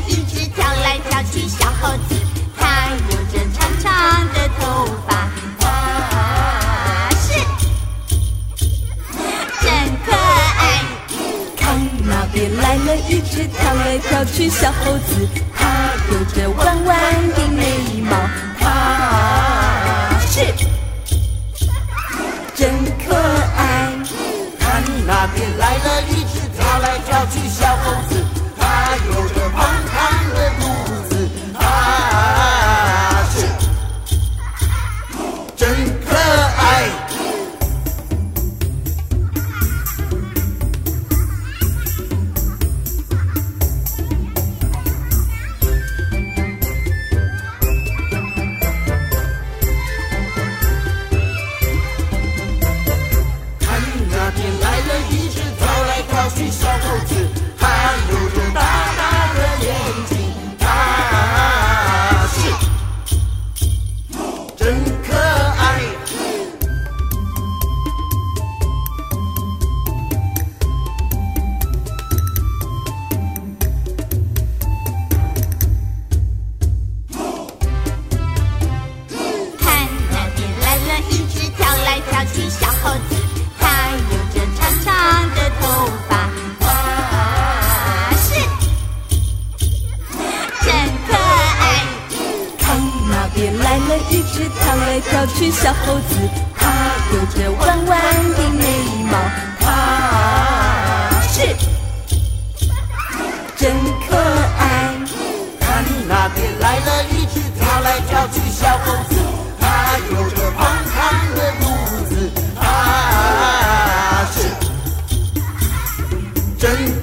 一只跳来跳去小猴子，它有着长长的头发，是真可爱。 看那边来了一只跳来跳去小猴子，它有着弯弯的眉毛，是真可爱。 看那边来了一只跳来跳去小猴子，它有着胖胖的肚子，是真可爱。看那边来了一只跳来跳去小猴子，它有着大大的眼睛，是真可爱。 看那边来了一只跳来跳去小猴子，它有着长长的头发，是真可爱。 看那边来了一只跳来跳去小猴子，它有着弯弯的眉毛，是真可爱。 看那边来了一只跳来跳去小猴子，它有着胖胖的肚子，是真